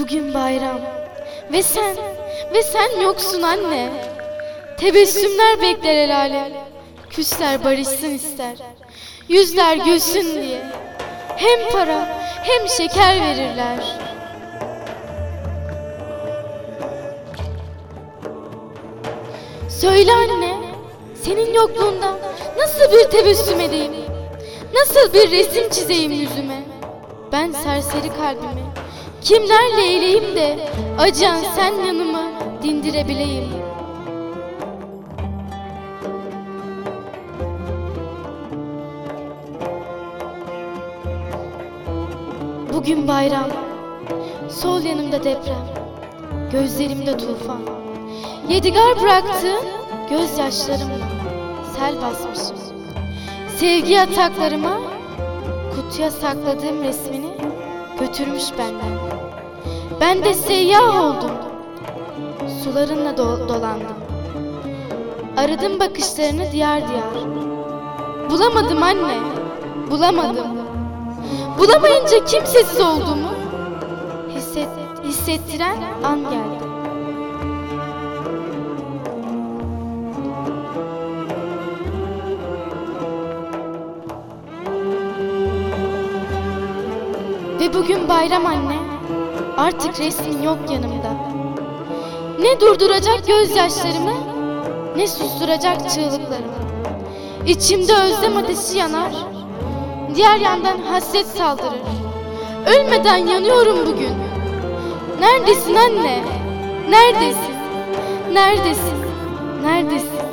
Bugün bayram ve sen yoksun anne. Tebessümler bekler el alem, küsler barışsın ister. Yüzler gülsün diye hem para hem şeker verirler. Söyle anne, senin yokluğunda nasıl bir tebessüm edeyim? Nasıl bir resim çizeyim yüzüme? Ben serseri kalbimi kimlerle eğleyim de acıyan sen yanımı dindirebileyim. Bugün bayram, sol yanımda deprem, gözlerimde tufan. Yedigar bıraktığın gözyaşlarımla sel basmışım. Sevgi yataklarıma, kutuya sakladığım resmini götürmüş benden. Ben de seyyah oldum, sularınla dolandım. Aradım bakışlarını diyar diyar. Bulamadım anne, bulamadım. Bulamayınca kimsesiz olduğumu hissettiren an geldi. Ve bugün bayram anne, artık resmin yok yanımda. Ne durduracak gözyaşlarımı, ne susturacak çığlıklarımı. İçimde özlem ateşi yanar, diğer yandan hasret saldırır. Ölmeden yanıyorum bugün. Neredesin anne? Neredesin? Neredesin? Neredesin?